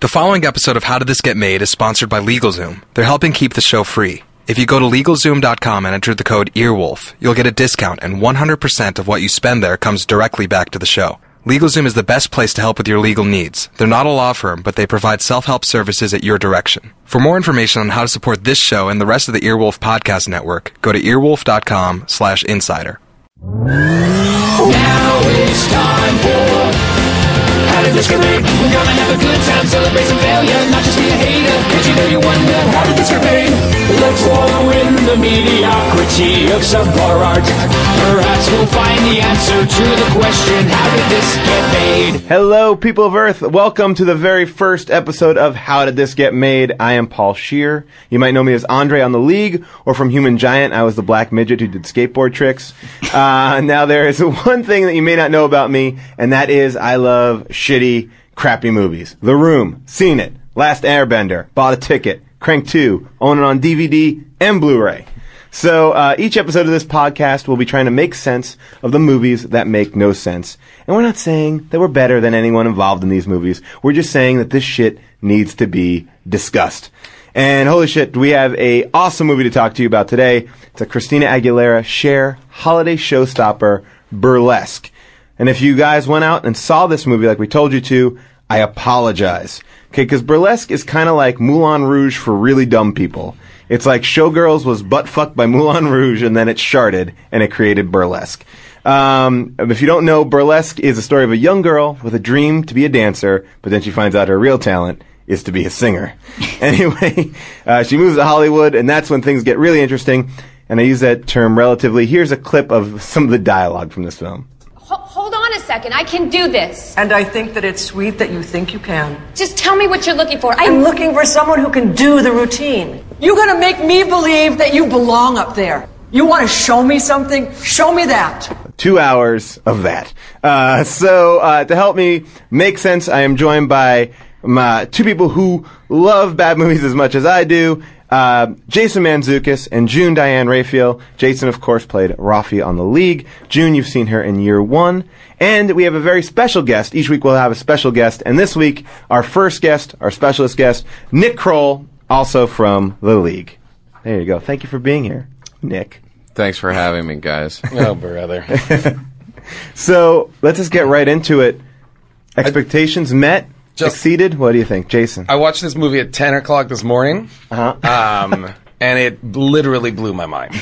The following episode of How Did This Get Made is sponsored by LegalZoom. They're helping keep the show free. If you go to LegalZoom.com and enter the code EARWOLF, you'll get a discount, and 100% of what you spend there comes directly back to the show. LegalZoom is the best place to help with your legal needs. They're not a law firm, but they provide self-help services at your direction. For more information on how to support this show and the rest of the Earwolf Podcast Network, go to earwolf.com/insider. Now it's time for How Did This Get Made? We're gonna have a good time, celebrate some failure, not just be a hater. Cause you know you wonder, how did this get made? Let's wallow in the mediocrity of subpar art. Perhaps we'll find the answer to the question, how did this get made? Hello, people of Earth. Welcome to the very first episode of How Did This Get Made? I am Paul Scheer. You might know me as Andre on The League, or from Human Giant. I was the black midget who did skateboard tricks. Now there is one thing that you may not know about me, and that is I love shitty, crappy movies. The Room, seen it. Last Airbender, bought a ticket. Crank 2, own it on DVD and Blu-ray. So each episode of this podcast will be trying to make sense of the movies that make no sense. And we're not saying that we're better than anyone involved in these movies. We're just saying that this shit needs to be discussed. And holy shit, we have a awesome movie to talk to you about today. It's a Christina Aguilera Cher holiday showstopper, Burlesque. And if you guys went out and saw this movie like we told you to, I apologize. Okay, because Burlesque is kind of like Moulin Rouge for really dumb people. It's like Showgirls was butt-fucked by Moulin Rouge, and then it sharded, and it created Burlesque. If you don't know, Burlesque is a story of a young girl with a dream to be a dancer, but then she finds out her real talent is to be a singer. Anyway, she moves to Hollywood, and that's when things get really interesting. And I use that term relatively. Here's a clip of some of the dialogue from this film. Hold on a second. I can do this. And I think that it's sweet that you think you can. Just tell me what you're looking for. I'm looking for someone who can do the routine. You're going to make me believe that you belong up there. You want to show me something? Show me that. 2 hours of that. So to help me make sense, I am joined by two people who love bad movies as much as I do. Jason Mantzoukas and June Diane Raphael. Jason, of course, played Rafi on The League. June, you've seen her in Year One. And we have a very special guest. Each week we'll have a special guest. And this week, our first guest, our specialist guest, Nick Kroll, also from The League. There you go. Thank you for being here, Nick. Thanks for having me, guys. Oh, brother. So, let's just get right into it. Expectations met? Exceeded? What do you think, Jason? I watched this movie at 10 o'clock this morning, Uh-huh. and it literally blew my mind.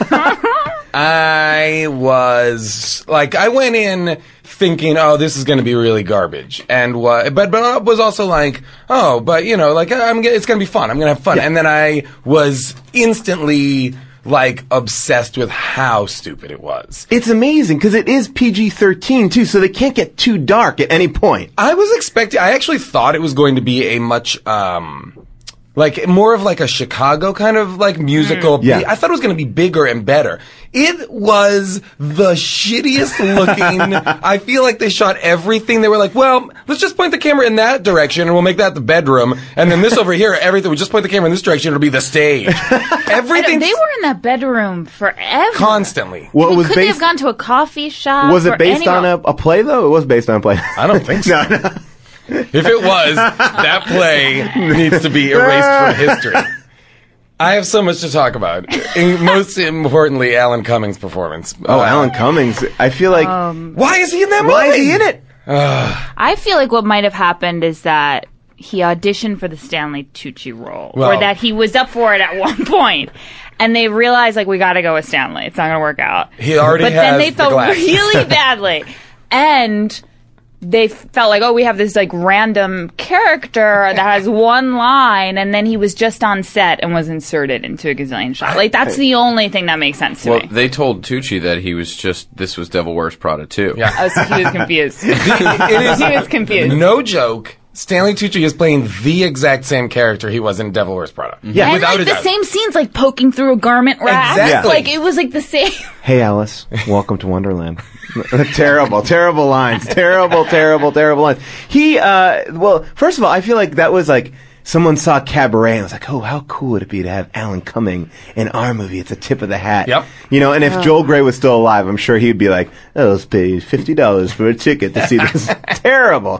I went in thinking, oh, this is going to be really garbage, and but I was also like, oh, but you know, like it's going to be fun. I'm going to have fun, and then I was instantly obsessed with how stupid it was. It's amazing, because it is PG-13, too, so they can't get too dark at any point. I actually thought it was going to be a much, more of a Chicago kind of musical. Yeah. I thought it was going to be bigger and better. It was the shittiest looking. I feel like they shot everything. They were like, well, let's just point the camera in that direction and we'll make that the bedroom. And then this over here, everything, we just point the camera in this direction, it'll be the stage. Everything. They were in that bedroom forever. Constantly. Well, Couldn't they have gone to a coffee shop? Was it based on a play, though? It was based on a play. I don't think so. No. If it was, that play needs to be erased from history. I have so much to talk about. Most importantly, Alan Cummings' performance. Alan Cummings. I feel like... why is he in that movie? Why is he in it? I feel like what might have happened is that he auditioned for the Stanley Tucci role. Well, or that he was up for it at one point. And they realized, we got to go with Stanley. It's not going to work out. He already But has then they the felt glass. really badly. And... they felt like, we have this random character that has one line, and then he was just on set and was inserted into a gazillion shots. That's the only thing that makes sense to Well, me. they told Tucci that this was Devil Wears Prada too. Yeah. Oh, so he was confused. It is, He was confused. no joke. Stanley Tucci is playing the exact same character he was in Devil Wears Prada. Yeah. And without a the doubt. same scenes, poking through a garment rack. Exactly. It was the same. Hey, Alice. Welcome to Wonderland. Terrible lines. Terrible lines. He, first of all, I feel like that was someone saw Cabaret and was like, oh, how cool would it be to have Alan Cumming in our movie? It's a tip of the hat. Yep. You know, and if Joel Grey was still alive, I'm sure he'd be like, oh, let's pay $50 for a ticket to see this. Terrible.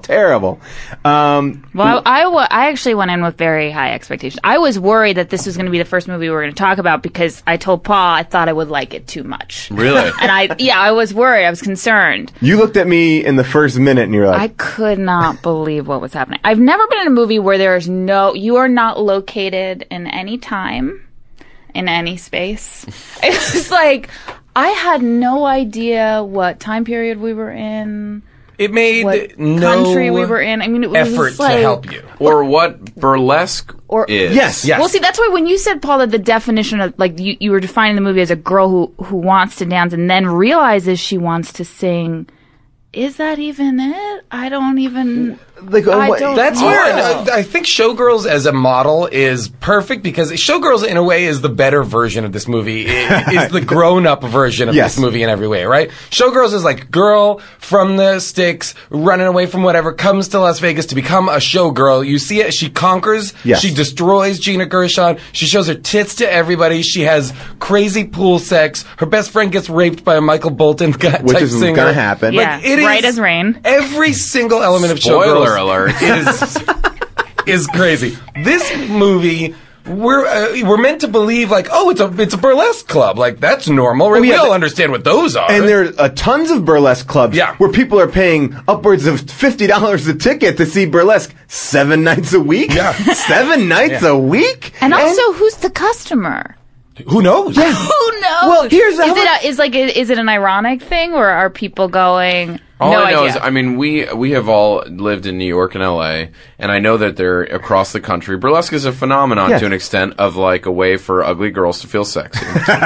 Well, I actually went in with very high expectations. I was worried that this was going to be the first movie we were going to talk about because I told Paul I thought I would like it too much. Really? And I was worried. I was concerned. You looked at me in the first minute and you were I like, could not believe what was happening. I've never been in a movie where you are not located in any time, in any space. It was like, I had no idea what time period we were in. It made what no country we were in. I mean, it was effort like, to help you. Or what burlesque is. yes. Well, see, that's why when you said, Paul, that the definition of, like, you were defining the movie as a girl who wants to dance and then realizes she wants to sing, is that even it? I don't even... Like, I don't That's know. where I think Showgirls as a model is perfect because Showgirls in a way is the better version of this movie. It is the grown-up version of Yes. this movie in every way, right? Showgirls is like girl from the sticks running away from whatever comes to Las Vegas to become a showgirl. You see it. She conquers. Yes. She destroys Gina Gershon. She shows her tits to everybody. She has crazy pool sex. Her best friend gets raped by a Michael Bolton type which is singer. gonna happen. Yeah, It right is as rain. Every single element of Spoiler Showgirls alert. is crazy. This movie, we're meant to believe like, oh, it's a burlesque club, like that's normal, right? yeah, We all understand what those are. And there are tons of burlesque clubs Yeah. where people are paying upwards of $50 a ticket to see burlesque 7 nights a week. Yeah. 7 nights a week? And also, who's the customer? Who knows? Who knows? Well, here's how is it an ironic thing, or are people going? All no I know idea. is, I mean, we have all lived in New York and LA, and I know that they're across the country. Burlesque is a phenomenon Yeah. to an extent of like a way for ugly girls to feel sexy.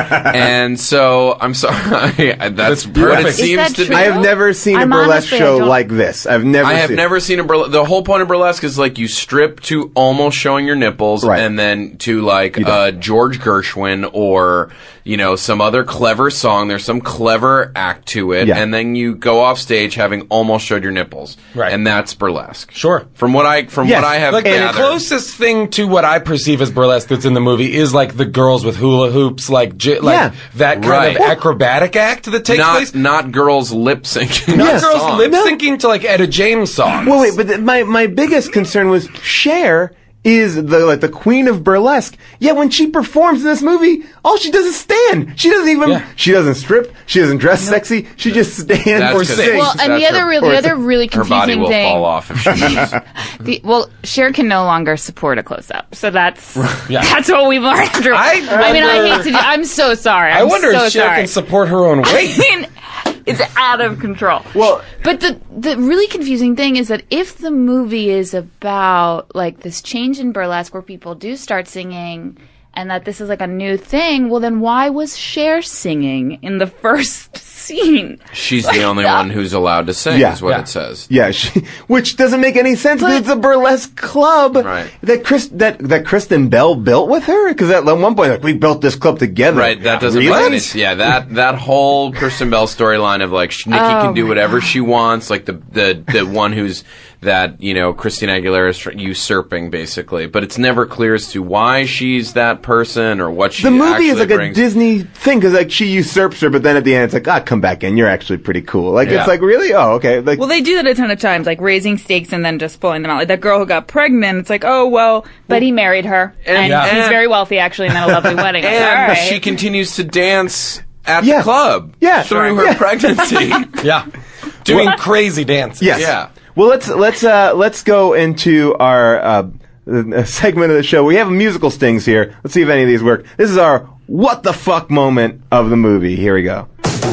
And so, I'm sorry, that's what it perfect. Is seems that to true? be. I have never seen I'm a burlesque honestly, I show don't- like this. I've never I have seen never seen a burlesque. The whole point of burlesque is like you strip to almost showing your nipples, Right. and then to like don't. George Gershwin or some other clever song. There's some clever act to it, Yeah. and then you go off stage having almost showed your nipples, Right. And that's burlesque. Sure. From what I Yes. have Like the gathered. closest thing to what I perceive as burlesque that's in the movie is like the girls with hula hoops, like Yeah. that kind Right. of acrobatic act that takes place. not girls lip syncing. Not Yes. girls songs. lip syncing to like Etta James songs. Well, wait, but my biggest concern was Cher is the queen of burlesque. Yet when she performs in this movie, all she does is stand. She doesn't even Yeah. she doesn't strip. She doesn't dress sexy. She just stands That's or 'cause sings. Well, and that's the other really her body confusing will thing. fall off if she moves. Cher can no longer support a close up, so that's Yeah. that's what we've learned. I mean, I wonder- hate to. I'm so sorry. I wonder so if Cher sorry. can support her own weight. I mean, it's out of control. Well- but the really confusing thing is that if the movie is about like this change in burlesque where people do start singing and that this is like a new thing, well then why was Cher singing in the first scene? She's the only one who's allowed to sing, Yeah. is what Yeah. it says. Yeah, which doesn't make any sense because it's a burlesque club Right. that Kristen Bell built with her. Because at one point, like, we built this club together. Right, that doesn't really? make any sense. Yeah, that whole Kristen Bell storyline of like Nikki can do whatever she wants, like the one who's that Christina Aguilera is usurping basically, but it's never clear as to why she's that person or what she. The movie actually is like brings. a Disney thing because like she usurps her, but then at the end it's like, come back in. You're actually pretty cool. Like Yeah. it's like really, oh okay. Like Well, they do that a ton of times, like raising stakes and then just pulling them out. Like that girl who got pregnant, it's like, oh, well, but he married her. And Yeah. he's very wealthy, actually, and had a lovely wedding. Like, and all right. she continues to dance at Yeah. the club Yeah. through her Yeah. pregnancy. Yeah. Doing crazy dances. yes, Yeah. Well, let's go into our segment of the show. We have musical stings here. Let's see if any of these work. This is our what the fuck moment of the movie. Here we go.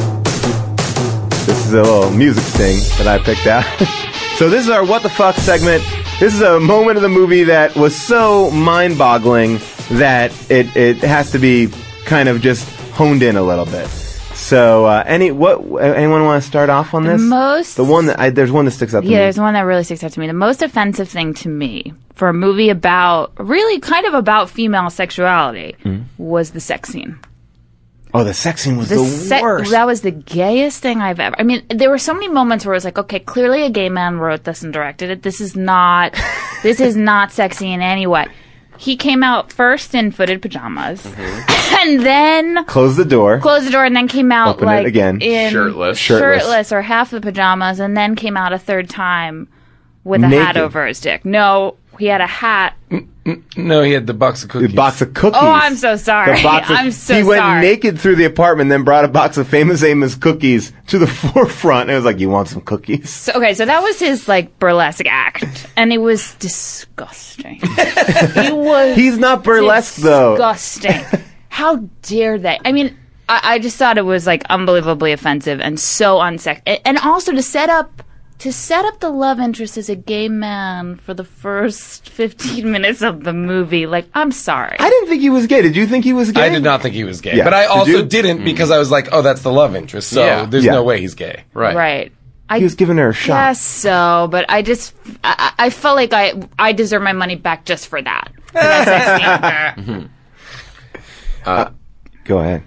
This is a little music sting that I picked out. So this is our what the fuck segment. This is a moment of the movie that was so mind-boggling that it has to be kind of just honed in a little bit. So, anyone want to start off on this? The one that there's one that sticks out to me. Yeah, there's one that really sticks out to me. The most offensive thing to me for a movie about, really kind of about female sexuality was the sex scene. Oh, the sex scene was the worst. That was the gayest thing I've ever. I mean, there were so many moments where it was like, okay, clearly a gay man wrote this and directed it. This is not sexy in any way. He came out first in footed pajamas, and then closed the door, and then came out Open like it again. in shirtless or half the pajamas, and then came out a third time with a hat over his dick. No, he had a hat. No, he had the box of cookies. The box of cookies. Oh, I'm so sorry. I'm so sorry. He went naked through the apartment, then brought a box of Famous Amos cookies to the forefront. And it was like, you want some cookies? So that was his like burlesque act, and it was disgusting. He's not burlesque though. Disgusting. How dare they? I mean, I just thought it was like unbelievably offensive and so unsexy, and also to set up the love interest as a gay man for the first 15 minutes of the movie. Like, I'm sorry. I didn't think he was gay. Did you think he was gay? I did not think he was gay. Yeah. But I also Did didn't because I was like, oh, that's the love interest. So there's no way he's gay. Right. He was giving her a shot. Yes, so, but I felt like I deserve my money back just for that. For that sex scene. Go ahead.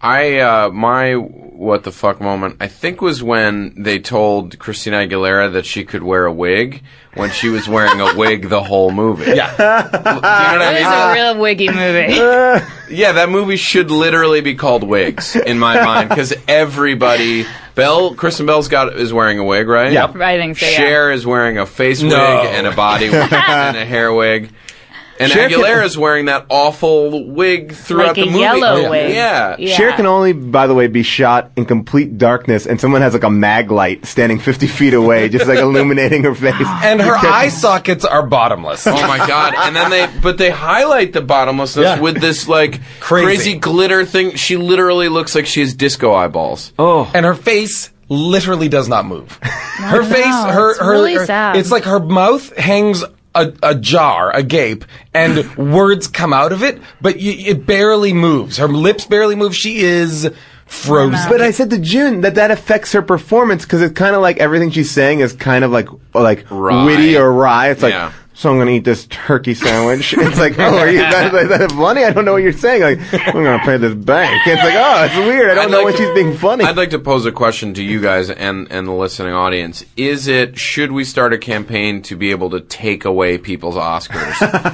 My what the fuck moment, I think, was when they told Christina Aguilera that she could wear a wig when she was wearing a wig the whole movie. Yeah. Do you know what I mean? It was a real wiggy movie. Yeah, that movie should literally be called Wigs, in my mind, because everybody... Kristen Bell's is wearing a wig, right? Yeah. I think so, yeah. Cher is wearing a face wig and a body wig and a hair wig. And Aguilera's wearing that awful wig throughout the movie. Like a yellow wig. Yeah. Cher can only, by the way, be shot in complete darkness, and someone has like a mag light standing 50 feet away, just like illuminating her face. And her eye sockets are bottomless. Oh my god! And then they highlight the bottomlessness with this like crazy glitter thing. She literally looks like she has disco eyeballs. Oh, and her face literally does not move. Her face, it's really sad. It's like her mouth hangs ajar, agape, and words come out of it, but it barely moves. Her lips barely move. She is frozen. But I said to June that affects her performance because it's kind of like everything she's saying is kind of like witty or wry. It's like, so I'm going to eat this turkey sandwich. It's like, oh, are you that funny? I don't know what you're saying. Like, I'm going to pay this bank. It's like, oh, it's weird. I don't know when she's being funny. I'd like to pose a question to you guys and the listening audience. Should we start a campaign to be able to take away people's Oscars?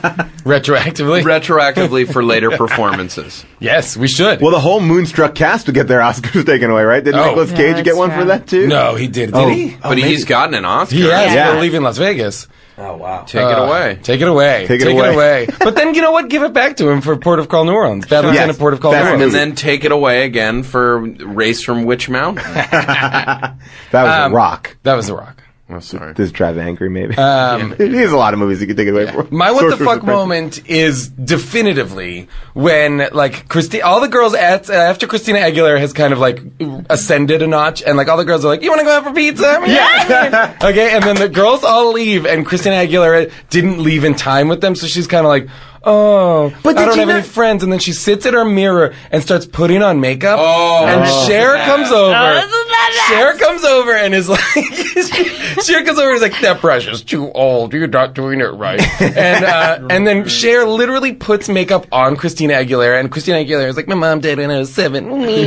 Retroactively for later performances. Yes, we should. Well, the whole Moonstruck cast would get their Oscars taken away, right? Didn't Nicolas Cage get one for that too? No, he did. Did he? But he's gotten an Oscar. Yes, for Leaving Las Vegas. Oh, wow. Take it away. Take it away. Take it away. But then, you know what? Give it back to him for Port of Call New Orleans. Bad Lieutenant Port of Call New Orleans. And then take it away again for Race from Witch Mountain. That was a rock. That was a rock. Oh, sorry. Does Drive Angry, maybe? He has a lot of movies you could take it away from. My what the fuck moment is definitively when, like, all the girls after Christina Aguilera has kind of, like, ascended a notch, and, like, all the girls are like, you want to go out for pizza? Yeah! Okay, and then the girls all leave, and Christina Aguilera didn't leave in time with them, so she's kind of like, oh, but I don't have any friends. And then she sits at her mirror and starts putting on makeup. Oh, and Cher comes over. Cher comes over and is like, Cher comes over and is like, that brush is too old. You're not doing it right. And then Cher literally puts makeup on Christina Aguilera, and Christina Aguilera is like, my mom died when I was 7.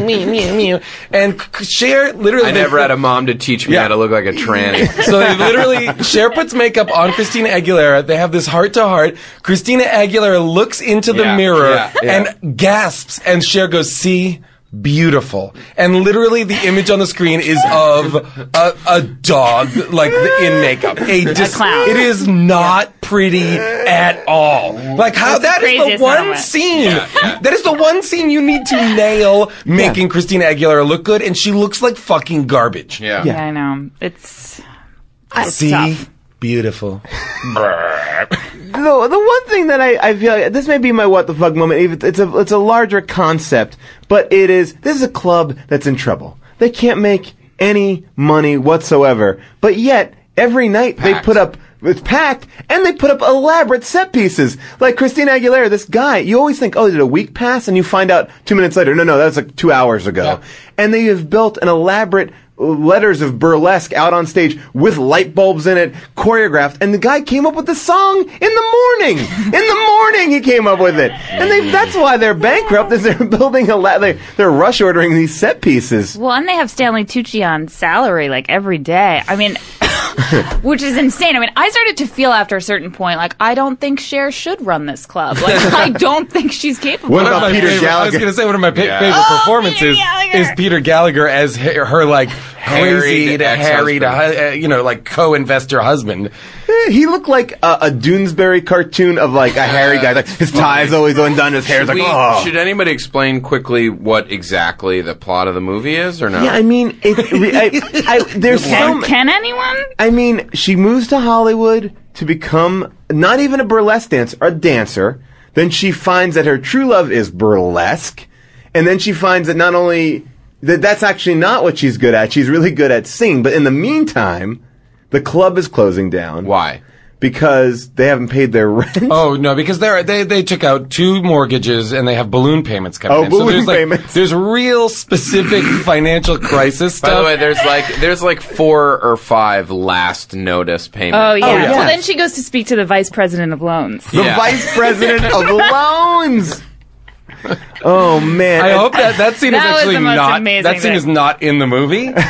And Cher literally. I never had a mom to teach me how to look like a tranny. So they literally, Cher puts makeup on Christina Aguilera. They have this heart to heart. Christina Aguilera looks into the mirror and gasps, and Cher goes, see? Beautiful. And literally the image on the screen is of a dog, like, in makeup. A clown. It is not pretty at all. Like, how that is the one scene. That is the one scene you need to nail making Christina Aguilera look good, and she looks like fucking garbage. Yeah, I know. It's see? Tough. Beautiful. The one thing that I feel like, this may be my what the fuck moment. It's a larger concept, but this is a club that's in trouble. They can't make any money whatsoever, but yet every night they put up. It's packed, and they put up elaborate set pieces. Like Christina Aguilera, this guy, you always think, oh, did a week pass? And you find out 2 minutes later, no, that was like 2 hours ago. Yeah. And they have built an elaborate letters of burlesque out on stage with light bulbs in it, choreographed, and the guy came up with the song in the morning. In the morning, he came up with it, and that's why they're bankrupt. Is they're building they're rush ordering these set pieces. Well, and they have Stanley Tucci on salary like every day. I mean, which is insane. I mean, I started to feel after a certain point like I don't think Cher should run this club. Like I don't think she's capable. What about Peter Gallagher? I was going to say one of my favorite performances is Peter Gallagher as her like crazy, harried, like co-investor husband. He looked like a Doonesbury cartoon of like a hairy guy. Like his tie's always undone, his hair's Should anybody explain quickly what exactly the plot of the movie is, or no? Yeah, I mean, there's Can anyone? I mean, she moves to Hollywood to become not even a burlesque dancer, a dancer. Then she finds that her true love is burlesque, and then she finds that not only that's actually not what she's good at. She's really good at singing, but in the meantime, the club is closing down. Why? Because they haven't paid their rent. Oh no! Because they took out 2 mortgages and they have balloon payments coming in. Balloon payments. There's real specific financial crisis stuff. By the way, there's like 4 or 5 last notice payments. Oh yeah. yeah. Well, then she goes to speak to the vice president of loans. The vice president of loans. Oh man! I hope that scene is That was actually the most not. amazing That scene thing. is not in the movie. But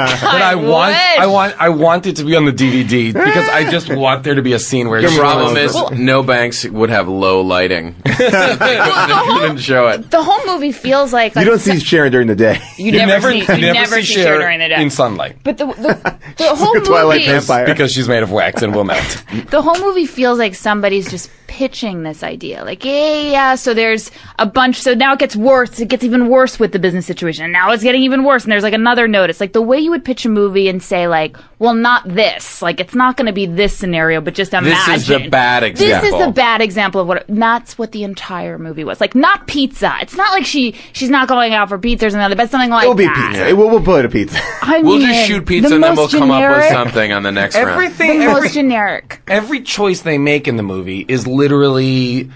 I want it to be on the DVD because I just want there to be a scene where The she problem goes, is, no banks would have low lighting. They couldn't show it. The whole movie feels like You don't see Sharon during the day. you never see Cher Cher during the day in sunlight But the whole Twilight movie vampire. because she's made of wax and will melt. the whole movie feels like somebody's just pitching this idea. Like, yeah, so there's a bunch. So now it gets worse. It gets even worse with the business situation. And now it's getting even worse. And there's like another notice. Like the way you would pitch a movie and say like, well, not this. Like it's not going to be this scenario, but just imagine. This is the bad example. This is the bad example of what. That's what the entire movie was. Like not pizza. It's not like she's not going out for pizza or something, but something like It'll be that. pizza. We'll put a pizza. We'll just shoot pizza and then we'll come up with something on the next round. Everything, The most generic. Every choice they make in the movie is literally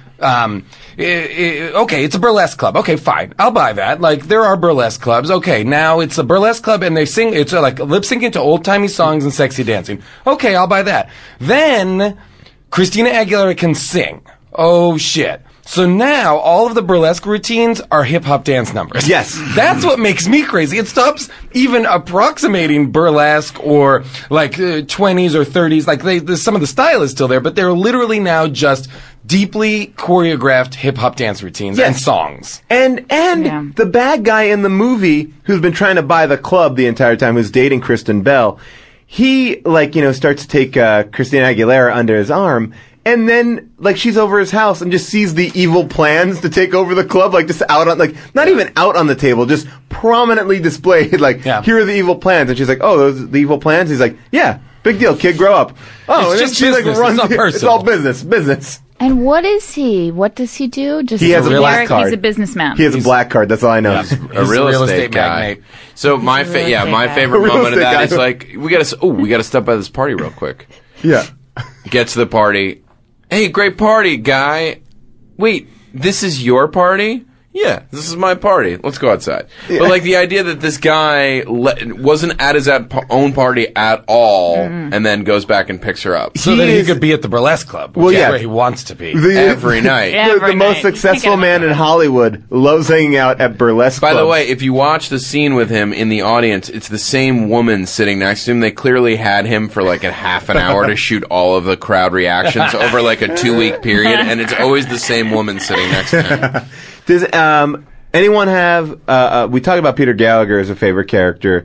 okay, it's a burlesque club. Okay, fine. I'll buy that. Like, there are burlesque clubs. Okay, now it's a burlesque club and they sing, it's like lip syncing to old timey songs and sexy dancing. Okay, I'll buy that. Then, Christina Aguilera can sing. Oh shit. So now, all of the burlesque routines are hip-hop dance numbers. Yes. That's what makes me crazy. It stops even approximating burlesque or, like, 20s or 30s. Like, some of the style is still there, but they're literally now just deeply choreographed hip-hop dance routines and songs. And the bad guy in the movie who's been trying to buy the club the entire time, who's dating Kristen Bell, he, starts to take Christina Aguilera under his arm. And then, she's over his house and just sees the evil plans to take over the club, just out on, not even out on the table, just prominently displayed, here are the evil plans. And she's like, oh, those are the evil plans? He's like, yeah, big deal, kid, grow up. Oh, it's and just then she, business. runs, It's not personal. It's all business. And what is he? What does he do? Just He has a black generic- card. He's a businessman. He has a black card, that's all I know. Yeah. A He's real estate guy. magnate. So my He's a real estate my guy. favorite Real moment of estate that guy. is we gotta stop by this party real quick. Yeah. Get to the party. Hey, great party, guy. Wait, this is your party? Yeah, this is my party. Let's go outside. Yeah. But the idea that this guy wasn't at his own party at all, and then goes back and picks her up So that he could be at the burlesque club, which is where he wants to be. every night. The most successful man in Hollywood loves hanging out at burlesque By the clubs. way, if you watch the scene with him in the audience, it's the same woman sitting next to him. They clearly had him for a half an hour to shoot all of the crowd reactions over a 2-week period, and it's always the same woman sitting next to him. Does anyone have? We talked about Peter Gallagher as a favorite character.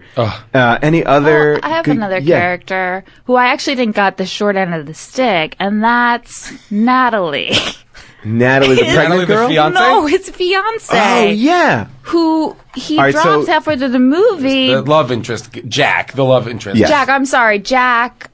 Any other? I have another character who I actually think got the short end of the stick, and that's Natalie. Natalie, the pregnant girl. No, his fiance. Oh yeah. Who he All right, drops so- halfway through the movie. The love interest, Jack, the love interest. Yeah. Jack, I'm sorry. Jack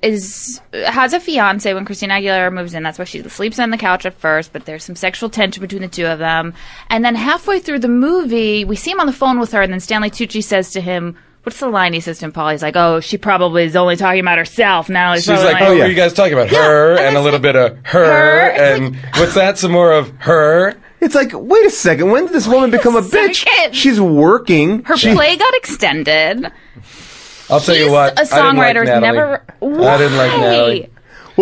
has a fiance when Christina Aguilera moves in. That's why she sleeps on the couch at first, but there's some sexual tension between the two of them. And then halfway through the movie, we see him on the phone with her, and then Stanley Tucci says to him, what's the line he says to him, Paul? He's like, oh, she probably is only talking about herself. Now She's like, what were you guys talking about? Her, and a little bit of her, and what's that? Some more of her. It's like, wait a second. When did this woman become a bitch? second. She's working. Her play got extended. I'll tell you He's what. a songwriter. I didn't like Natalie. Never. I didn't like Why? Natalie. Well,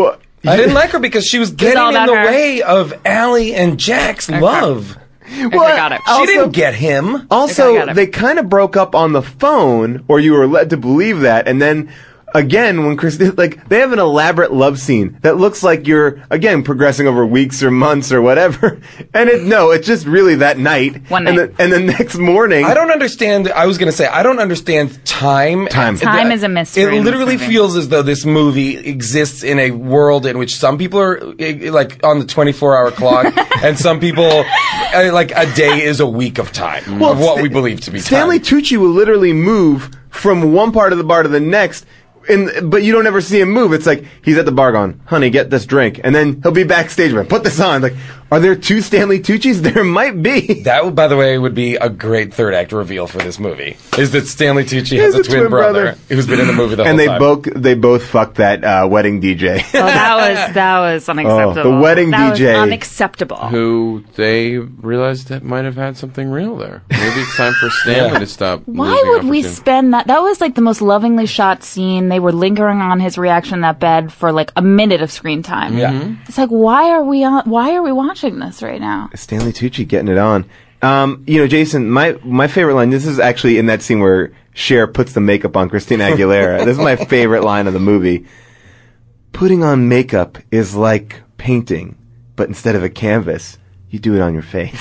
I didn't like her because she was getting all in about the her. way of Allie and Jack's love. I got it. She didn't get him. Also, got it. they kind of broke up on the phone, or you were led to believe that, and then again, when Christine, like, they have an elaborate love scene that looks like you're, again, progressing over weeks or months or whatever, and it's just really that night. One night. And the next morning. I don't understand. I was going to say, I don't understand time. Time. Time is a mystery It in this literally movie. feels as though this movie exists in a world in which some people are like on the 24-hour clock, and some people like a day is a week of time of what we believe to be Stanley time. Tucci will literally move from one part of the bar to the next. But you don't ever see him move. It's like he's at the bar going, honey, get this drink. And then he'll be backstage going, put this on. Like, are there two Stanley Tucci's? There might be. That, by the way, would be a great third act reveal for this movie. Is that Stanley Tucci has He's a twin brother who's been in the movie the whole And time. they both fucked that wedding DJ. Oh, that was unacceptable. the wedding that DJ. was unacceptable. Who they realized that might have had something real there. Maybe it's time for Stanley to stop. Why losing would we opportunity. spend that? That was like the most lovingly shot scene. They were lingering on his reaction in that bed for like a minute of screen time. Yeah. It's like, why are we watching this right now? Stanley Tucci getting it on. Jason, my favorite line, this is actually in that scene where Cher puts the makeup on Christina Aguilera. This is my favorite line of the movie. Putting on makeup is like painting, but instead of a canvas, you do it on your face.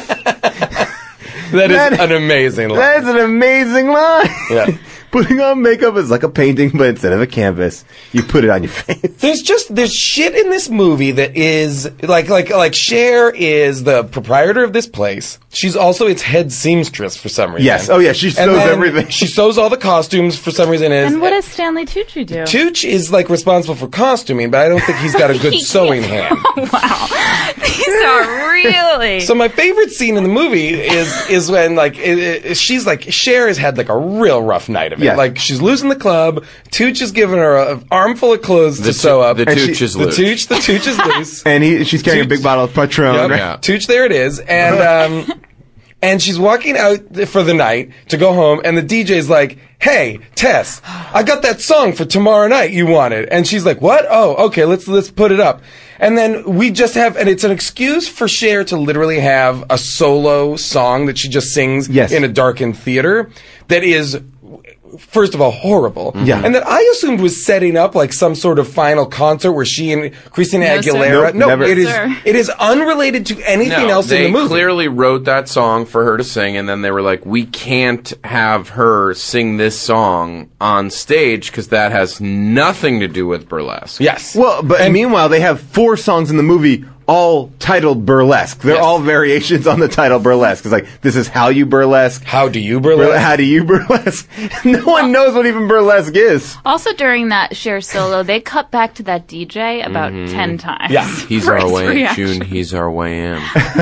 That is an amazing line. That is an amazing line. Yeah. Putting on makeup is like a painting, but instead of a canvas, you put it on your face. There's shit in this movie that is like Cher is the proprietor of this place. She's also its head seamstress for some reason. Yes. Oh yeah, she And sews then everything. She sews all the costumes for some reason. And what does Stanley Tucci do? Tooch is like responsible for costuming, but I don't think he's got a good sewing hand. Wow. These are really... So my favorite scene in the movie is when like she's like Cher has had like a real rough night of it. Yes. Like she's losing the club. Tooch is giving her an armful of clothes to sew up. The Tooch is loose. The Tooch is loose. And she's carrying a big bottle of Patron. Yep. Right? Yeah. Tooch, there it is. And and she's walking out for the night to go home, and the DJ's like, "Hey, Tess, I got that song for tomorrow night you wanted." And she's like, "What? Oh, okay, let's put it up." And then we just have, and it's an excuse for Cher to literally have a solo song that she just sings Yes. in a darkened theater that is, first of all, horrible. Yeah. And that I assumed was setting up like some sort of final concert where she and Christina No, sir. Aguilera. Nope, never. Sir. It is unrelated to anything else they in the movie. clearly wrote that song for her to sing, and then they were like, we can't have her sing this song on stage because that has nothing to do with burlesque. Yes. Well, but meanwhile, they have 4 songs in the movie, all titled burlesque. They're Yes. all variations on the title burlesque. It's like, this is how you burlesque. How do you burlesque? How do you burlesque? No one knows what even burlesque is. Also, during that Cher solo, they cut back to that DJ about 10 times. Yeah. He's for our his way in. reaction. June, he's our way in.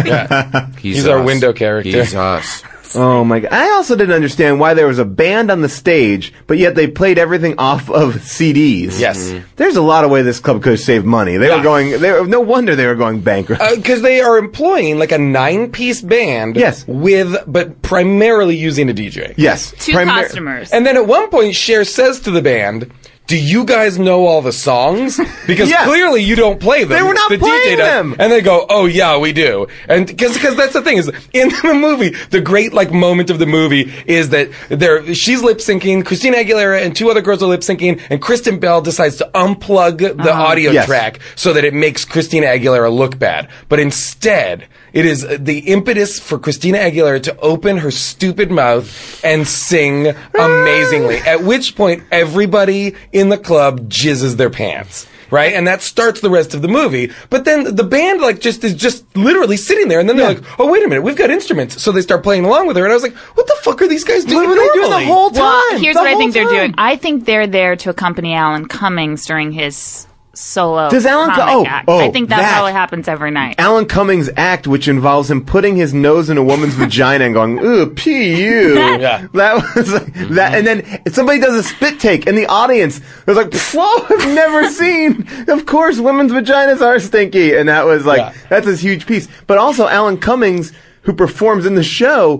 He's our us. window character. He's us. Oh my god. I also didn't understand why there was a band on the stage, but yet they played everything off of CDs. Yes. There's a lot of way this club could have saved money. They Yeah. were going, no wonder they were going bankrupt. Because they are employing like a 9-piece band. Yes. But primarily using a DJ. Yes. Two Primar- customers. And then at one point, Cher says to the band, "Do you guys know all the songs? Because Yeah. clearly you don't play them." They were not the playing DJ does. them. And they go, "Oh yeah, we do." And because that's the thing is in the movie, the great like moment of the movie is that she's lip syncing, Christina Aguilera and 2 other girls are lip syncing, and Kristen Bell decides to unplug the audio Yes. track so that it makes Christina Aguilera look bad. But instead, it is the impetus for Christina Aguilera to open her stupid mouth and sing amazingly. At which point, everybody in the club jizzes their pants. Right? And that starts the rest of the movie. But then the band is just literally sitting there, and then they're like, "Oh, wait a minute, we've got instruments." So they start playing along with her, and I was like, "What the fuck are these guys doing?" What were they doing the normally? whole time? Well, here's The what I whole think they're time. doing. I think they're there to accompany Alan Cummings during his solo Does Alan comic act. oh, I think that that. probably happens every night. Alan Cummings' act, which involves him putting his nose in a woman's vagina and going, "Ooh, P.U." Yeah. That was like, that, and then somebody does a spit take in the audience. They're like, "Whoa, I've never seen." Of course, women's vaginas are stinky, and that was like, Yeah. that's this huge piece. But also, Alan Cummings, who performs in the show,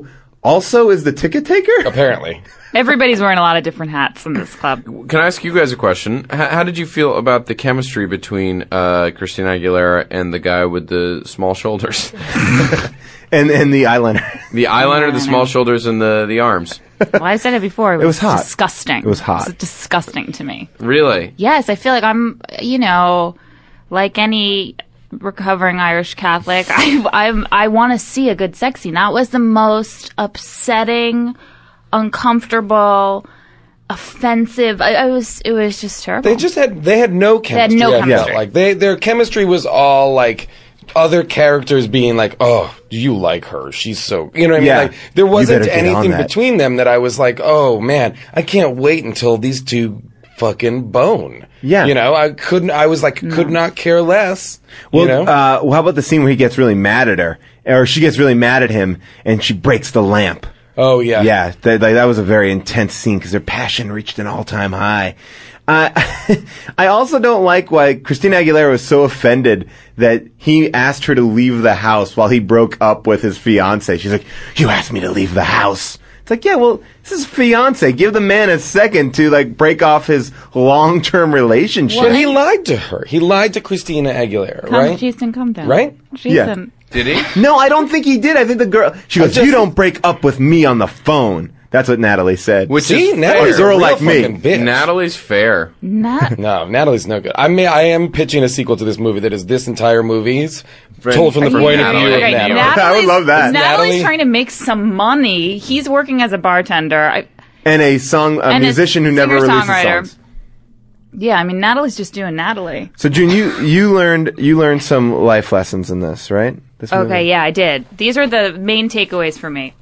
also is the ticket taker? Apparently. Everybody's wearing a lot of different hats in this club. Can I ask you guys a question? How did you feel about the chemistry between Christina Aguilera and the guy with the small shoulders? And the eyeliner. The eyeliner, the small shoulders, and the arms. Well, I said it before. It was hot. Disgusting. It was hot. It's disgusting to me. Really? Yes, I feel like I'm, like any recovering Irish Catholic, I want to see a good sex scene. That was the most upsetting, uncomfortable, offensive. It was just terrible. They had no chemistry. no I felt chemistry. like their chemistry was all like other characters being like, "Oh, do you like her? She's so," you know what I mean? Yeah. Like there You wasn't better get on anything that. between them that I was like, "Oh man, I can't wait until these two fucking bone." Yeah. I was like, could not care less. Well, how about the scene where he gets really mad at her, or she gets really mad at him, and she breaks the lamp? Oh yeah. Yeah, that was a very intense scene because their passion reached an all-time high. I also don't like why Christina Aguilera was so offended that he asked her to leave the house while he broke up with his fiancée. She's like, "You asked me to leave the house." It's like, yeah, well, this is fiancé. Give the man a second to break off his long-term relationship. But he lied to her. He lied to Christina Aguilera, right? Jason, come down. Right? Jason. Did he? No, I don't think he did. I think the girl. She goes, "You don't break up with me on the phone." That's what Natalie said. Which See, is Natalie's fair. a girl real like me. fucking bitch. Natalie's fair. Not. No, Natalie's no good. I am pitching a sequel to this movie that is this entire movie's told from the From point of Natalie. view of Okay, Natalie. I would love that. Natalie's Natalie- trying to make some money. He's working as a bartender. And a musician who never releases singer-songwriter. songs. Yeah, I mean, Natalie's just doing Natalie. So June, you learned some life lessons in this, right? This movie? Okay, yeah, I did. These are the main takeaways for me.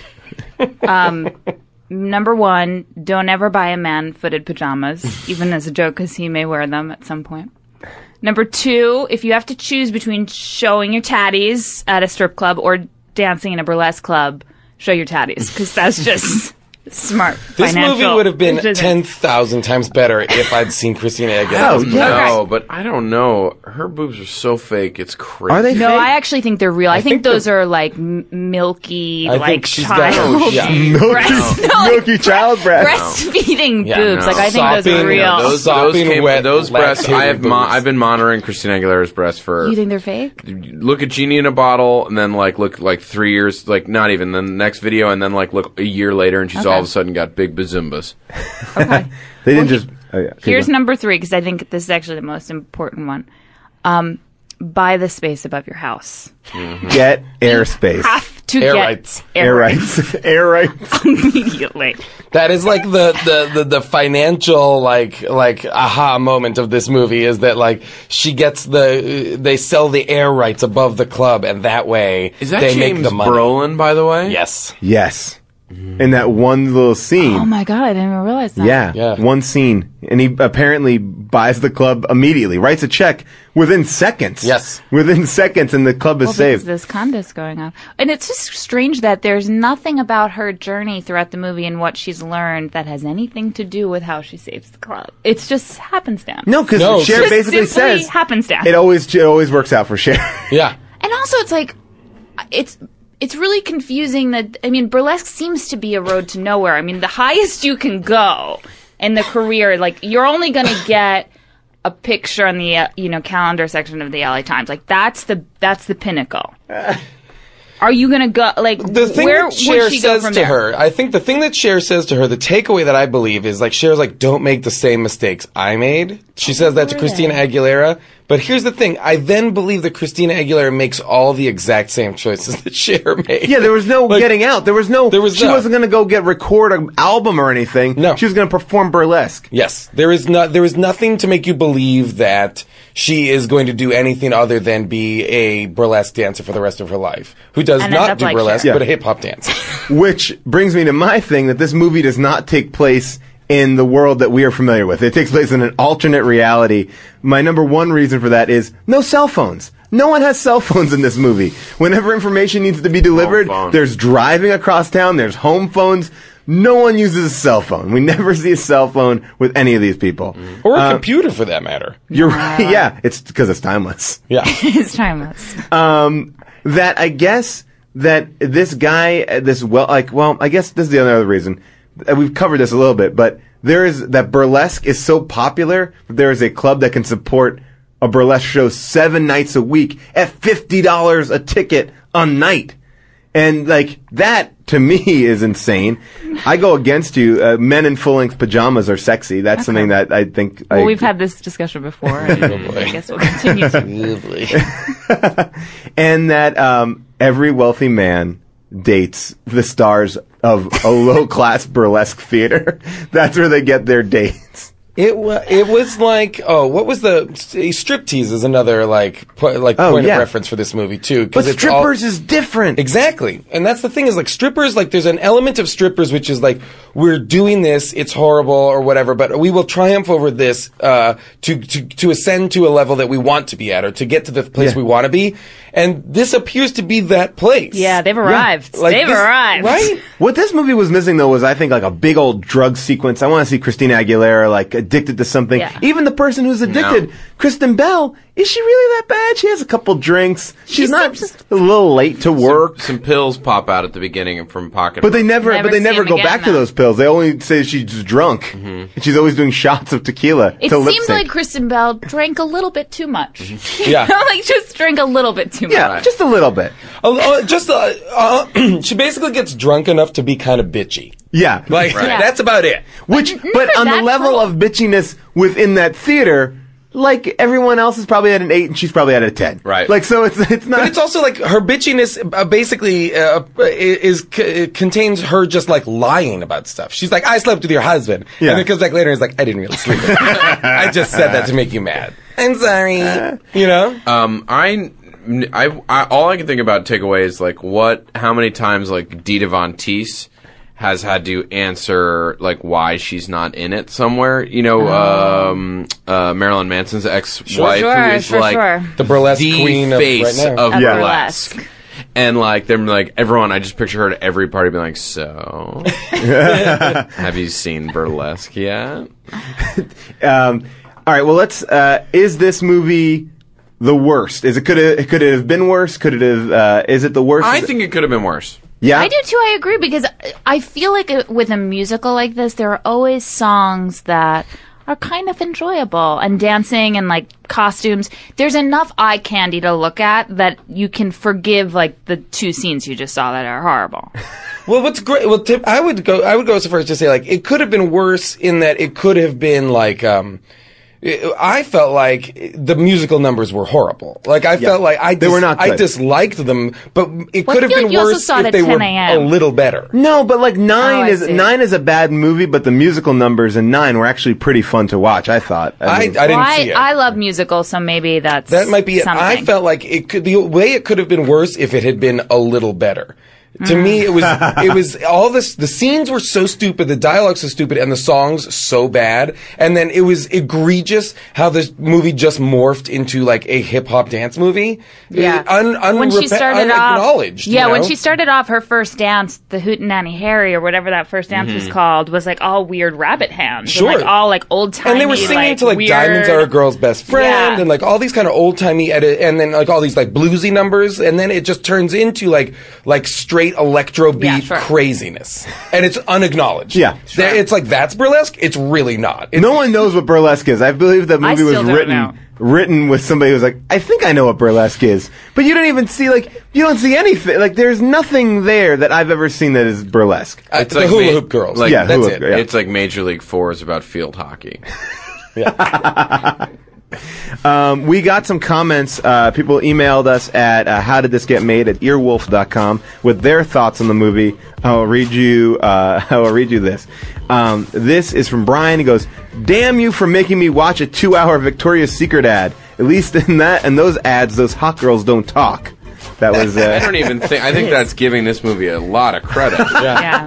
Number one, don't ever buy a man footed pajamas, even as a joke, because he may wear them at some point. Number two, if you have to choose between showing your tatties at a strip club or dancing in a burlesque club, show your tatties, because that's just smart. This financial movie would have been decision. 10,000 times better if I'd seen Christina Aguilera. Oh, yeah. No, but I don't know. Her boobs are so fake. It's crazy. Are they No, fake? I actually think they're real. I think think those are like milky, I like think she's got- child yeah. Milky child breast. breastfeeding Yeah, boobs. no. Like I think those Sopping, are real. yeah, Those breasts. lactated boobs. I've been monitoring Christina Aguilera's breasts for. You think they're fake? Look at Genie in a bottle, and then look 3 years, not even. Then the next video, and then look a year later, and she's all of a sudden got big bazumbas. Okay. They didn't just. Oh, yeah. Keep Here's going. number 3, because I think this is actually the most important one. Buy the space above your house. Get airspace. Have to Air get rights. Air rights. Air rights. immediately. That is like the financial aha moment of this movie is that she gets they sell the air rights above the club, and that way Is that they James make the money. Brolin, by the way? Yes. Yes. In that one little scene. Oh my god, I didn't even realize that. Yeah, one scene. And he apparently buys the club immediately, writes a check within seconds. Yes. Within seconds, and the club is Well, because saved. this condo's going on. And it's just strange that there's nothing about her journey throughout the movie and what she's learned that has anything to do with how she saves the club. It's just happenstance. No, because No, Cher just basically simply says happenstance. it always works out for Cher. Yeah. And also, it's like, it's really confusing that, I mean, burlesque seems to be a road to nowhere. I mean, the highest you can go in the career, you're only going to get a picture on the, calendar section of the LA Times. That's the pinnacle. Are you going to go, The thing where that Cher would she go says from to there? her, I think the thing that Cher says to her, the takeaway that I believe is Cher's don't make the same mistakes I made. She says that to Christina Aguilera. But here's the thing, I then believe that Christina Aguilera makes all the exact same choices that Cher made. Yeah, there was no getting out. She no- wasn't going to go record an album or anything. No. She was going to perform burlesque. Yes, there is nothing to make you believe that she is going to do anything other than be a burlesque dancer for the rest of her life, who does And end not up do like burlesque, Cher. but a hip-hop dance. Which brings me to my thing that this movie does not take place in the world that we are familiar with. It takes place in an alternate reality. My number one reason for that is no cell phones. No one has cell phones in this movie. Whenever information needs to be delivered, phone. there's driving across town, there's home phones. No one uses a cell phone. We never see a cell phone with any of these people. Or a computer, for that matter. You're right. Yeah, it's because it's timeless. Yeah. It's timeless. That I guess that this guy, I guess this is the other reason. We've covered this a little bit, but that burlesque is so popular that there is a club that can support a burlesque show 7 nights a week at $50 a ticket a night. And, like, that, to me, is insane. I go against you. Men in full-length pajamas are sexy. That's something that I think... Well, we've had this discussion before. And I guess we'll continue to. And that every wealthy man dates the stars of a low-class burlesque theater. That's where they get their dates. It was like, what was striptease is another point of reference for this movie too. But strippers is different. Exactly. And that's the thing is like strippers, like there's an element of strippers which is like, we're doing this, it's horrible or whatever, but we will triumph over this, to ascend to a level that we want to be at or to get to the place we want to be. And this appears to be that place. Yeah, they've arrived. Like they've arrived. Right? What this movie was missing, though, was, I think, like a big old drug sequence. I want to see Christina Aguilera, like, addicted to something. Yeah. Even the person who's addicted, Kristen Bell, is she really that bad? She has a couple drinks. She's not a little late to work. Some pills pop out at the beginning from pocket. But they never see go him back again, to those pills. They only say she's drunk. And she's always doing shots of tequila It to lip seemed sync. like Kristen Bell drank a little bit too much. Yeah. Like, just drank a little bit too much. Yeah, just a little bit. She basically gets drunk enough to be kind of bitchy. Yeah. Like, Right. that's about it. But on the that level cruel. of bitchiness within that theater, like everyone else is probably at an 8 and she's probably at a 10. Right. Like, so it's not. But it's also like her bitchiness basically contains her just like lying about stuff. She's like, I slept with your husband. Yeah. And then comes back later and is like, I didn't really sleep with him. I just said that to make you mad. I'm sorry. You know? All I can think about takeaway is like how many times like Dita Von Teese has had to answer like why she's not in it somewhere. You know, Marilyn Manson's ex-wife who is like The burlesque the queen of face right now. of Yeah. burlesque. And like they're like everyone, I just picture her at every party being like, so have you seen burlesque yet? All right. Well, let's. Is this movie the worst? Could it have been worse? Could it have? Is it the worst? I think it could have been worse. Yeah. I do too. I agree because I feel like with a musical like this, there are always songs that are kind of enjoyable and dancing and like costumes. There's enough eye candy to look at that you can forgive like the 2 scenes you just saw that are horrible. Well, what's great? Well, I would go so far as to say like it could have been worse in that it could have been like I felt like the musical numbers were horrible. Like I felt like They were not good. I disliked them, but it Well, could I have feel been like you also worse saw it if at they 10 were a.m. a little better. No, but like I see. 9 is a bad movie, but the musical numbers in 9 were actually pretty fun to watch. I thought. I mean, didn't see it. I love musicals, so maybe that That might be it. something. I felt like the way it could have been worse if it had been a little better. To me, it was all this, the scenes were so stupid, the dialogue so stupid, and the songs so bad. And then it was egregious how this movie just morphed into like a hip-hop dance movie. Yeah. When she started off, unacknowledged. yeah, you know? when she started off her first dance, the Hootenanny Harry or whatever that first dance was called, was like all weird rabbit hands, Sure. and like all like old timey. And they were singing to like weird, Diamonds Are a Girl's Best Friend Yeah. and like all these kind of old timey and then like all these like bluesy numbers and then it just turns into like straight electro beat craziness. And it's unacknowledged. Yeah. It's like that's burlesque. It's really not. It's, no one knows what burlesque is. I believe that movie was still don't know. written with somebody who was like, I think I know what burlesque is. But you don't even see, like, you don't see anything. Like, there's nothing there that I've ever seen that is burlesque. it's like the hula ma- hoop girls. like- Yeah, that's hula it. hoop, yeah. It's like Major League 4 is about field hockey. We got some comments. People emailed us at howdidthisgetmade@earwolf.com with their thoughts on the movie. I'll read you this. This is from Brian. He goes, "Damn you for making me watch a 2-hour Victoria's Secret ad. At least in those ads, those hot girls don't talk." That was. I don't even think. I think that's giving this movie a lot of credit. Yeah.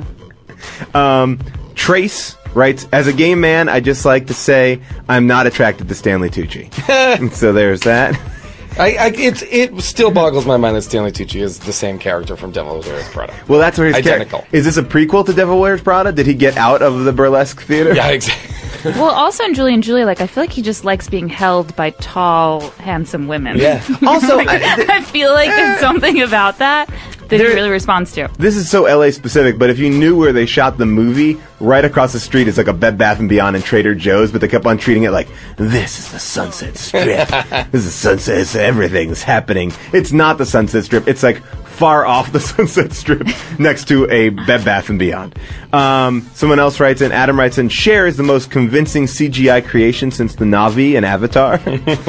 Trace writes, "As a gay man, I just like to say I'm not attracted to Stanley Tucci." So there's that. It still boggles my mind that Stanley Tucci is the same character from Devil Wears Prada. Well, that's where he's Identical. Is this a prequel to Devil Wears Prada? Did he get out of the burlesque theater? Yeah, exactly. Well, also in Julie and Julie, like I feel like he just likes being held by tall, handsome women. Yeah. Also, I feel like there's something about that. that he really responds to. This is so LA specific, but if you knew where they shot the movie, right across the street is like a Bed Bath & Beyond and Trader Joe's, but they kept on treating it like, this is the Sunset Strip. This is Sunset, everything's happening. It's not the Sunset Strip. It's like far off the Sunset Strip next to a Bed Bath & Beyond. Someone else writes in, Adam writes in, Cher is the most convincing CGI creation since the Na'vi and Avatar.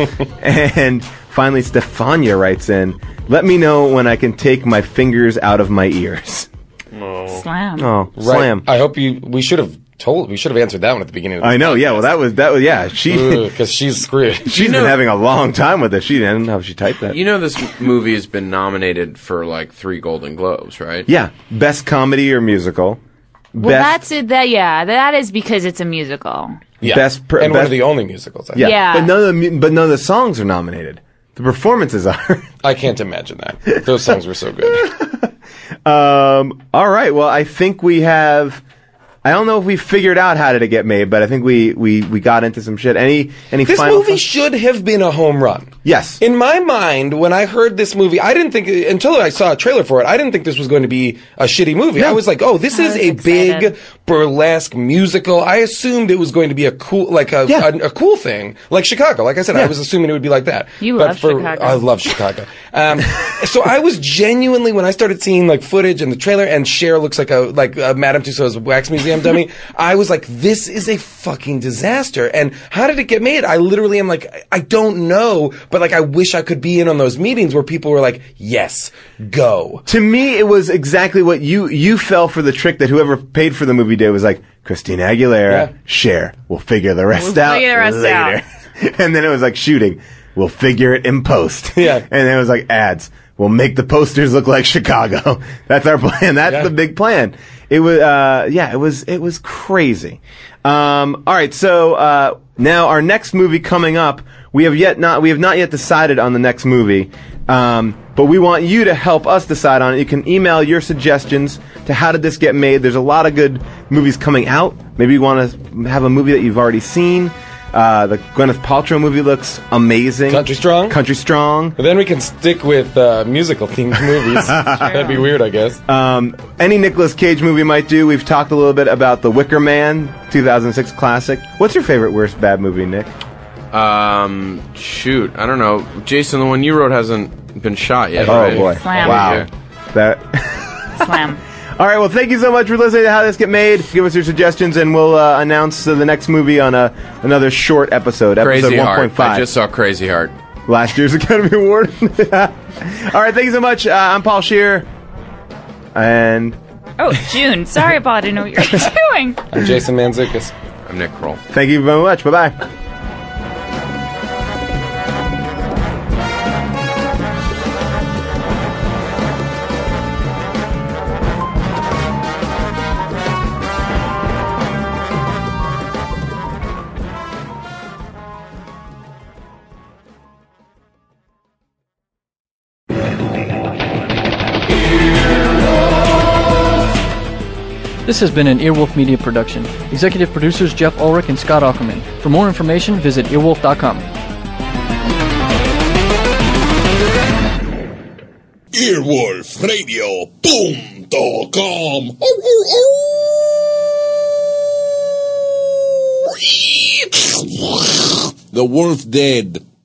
And finally, Stefania writes in, let me know when I can take my fingers out of my ears. Slam. Oh, Right. slam. I hope we should have answered that one at the beginning of the I know, yeah, well, that was, yeah, because she's screwed. she's been having a long time with this. She didn't know how she typed that. You know this movie has been nominated for like 3 Golden Globes, right? Yeah, best comedy or musical. Well, that's it. That is because it's a musical. Yeah. best, One of the only musicals. yeah, Yeah. But none of the songs are nominated. The performances are. I can't imagine that. Those songs were so good. All right. Well, I think we have. I don't know if we figured out how did it get made, but I think we got into some shit. Any This final movie should have been a home run. Yes. In my mind, when I heard this movie, I didn't think, until I saw a trailer for it, I didn't think this was going to be a shitty movie. I was like, oh, this is a big burlesque musical. I assumed it was going to be a cool, like a cool thing, like Chicago. Like I said, I was assuming it would be like that. You love Chicago. I love Chicago. So I was genuinely, when I started seeing like footage and the trailer, and Cher looks like a Madame Tussauds wax museum dummy, I was like, this is a fucking disaster. And how did it get made? I literally am like, I don't know, but like I wish I could be in on those meetings where people were like, yes, go. To me, it was exactly what you fell for the trick that whoever paid for the movie did was like, Christina Aguilera, Cher, we'll figure the rest out later. And then it was like shooting, we'll figure it in post. Yeah. And then it was like ads, we'll make the posters look like Chicago. That's our plan. That's the big plan. It was, it was crazy. All right. So, now our next movie coming up, we have not yet decided on the next movie. But we want you to help us decide on it. You can email your suggestions to How Did This Get Made. There's a lot of good movies coming out. Maybe you want to have a movie that you've already seen. The Gwyneth Paltrow movie looks amazing. Country Strong? Country Strong. But then we can stick with musical-themed movies. That'd be weird, I guess. Any Nicolas Cage movie might do. We've talked a little bit about The Wicker Man, 2006 classic. What's your favorite worst bad movie, Nick? Shoot, I don't know. Jason, the one you wrote hasn't been shot yet. Oh, right? boy. Slam. Wow. That... Slam. All right, well, thank you so much for listening to How This Get Made. Give us your suggestions, and we'll announce the next movie on another short episode, Crazy episode 1.5. Heart. I just saw Crazy Heart. Last year's Academy Award. All right, thank you so much. I'm Paul Scheer, and... Oh, June. Sorry, Paul. I didn't know what you were doing. I'm Jason Mantzoukas. I'm Nick Kroll. Thank you very much. Bye-bye. This has been an Earwolf Media production. Executive producers Jeff Ulrich and Scott Aukerman. For more information, visit earwolf.com. Earwolfradio.com. The wolf dead.